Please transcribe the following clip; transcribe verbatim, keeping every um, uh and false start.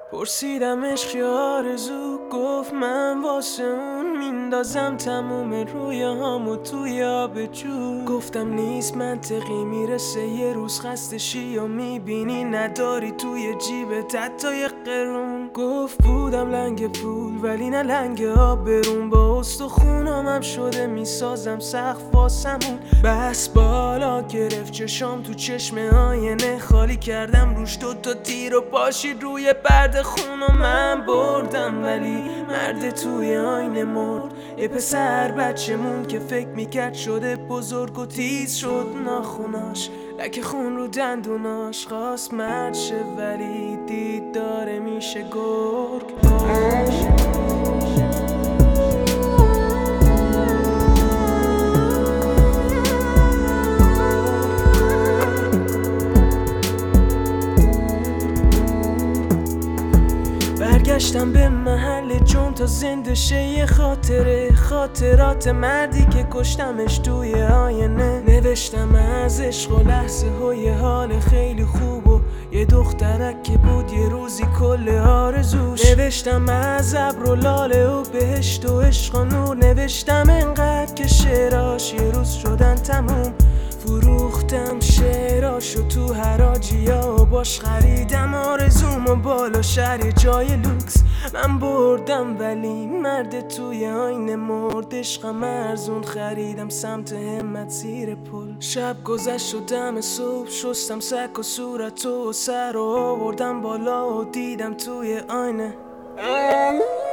پرسیدمش که آرزو، گفت من واسه اون میندازم تموم روی هامو توی آب جو. گفتم نیست منطقی، میرسه یه روز خستشی و میبینی نداری توی جیبت حتی یه قرون. گفت بودم لنگ پول ولی نه لنگ آبرون، با استخونامم شده میسازم سقف واسمون. بس بالا گرفت چشام تو چشم آینه، خالی کردم روش دوتا تیر و پاشید روی پرده خون و من بردم ولی مرد توی آینه مرد. یه پسر بچه مون که فکر میکرد شده بزرگ و تیز شد ناخوناش، لکه خون رو دندوناش. خواست مرد شه ولی دید داره میشه گرگ. برگشتم به محل جون تا زنده شه یه خاطره، خاطرات مردی که کشتمش توی آینه. نوشتم از عشق و لحظه های حال خیلی خوب و یه دخترک که بود یه روزی کل آرزوش. نوشتم از ابر و لاله و بهشت و عشق و نور. نوشتم انقدر که شعراش یه روز شدن تموم. فروختم شعراشو تو حراجیا و باش خریدم آرزوم و بالا شهر یه جای لوکس. من بردم ولی مرد توی آینه مرد. عشقم ارزون خریدم سمت همت زیر پل. شب گذشت و دم صبح شستم سک و صورت و سر و آوردم بالا و دیدم توی آینه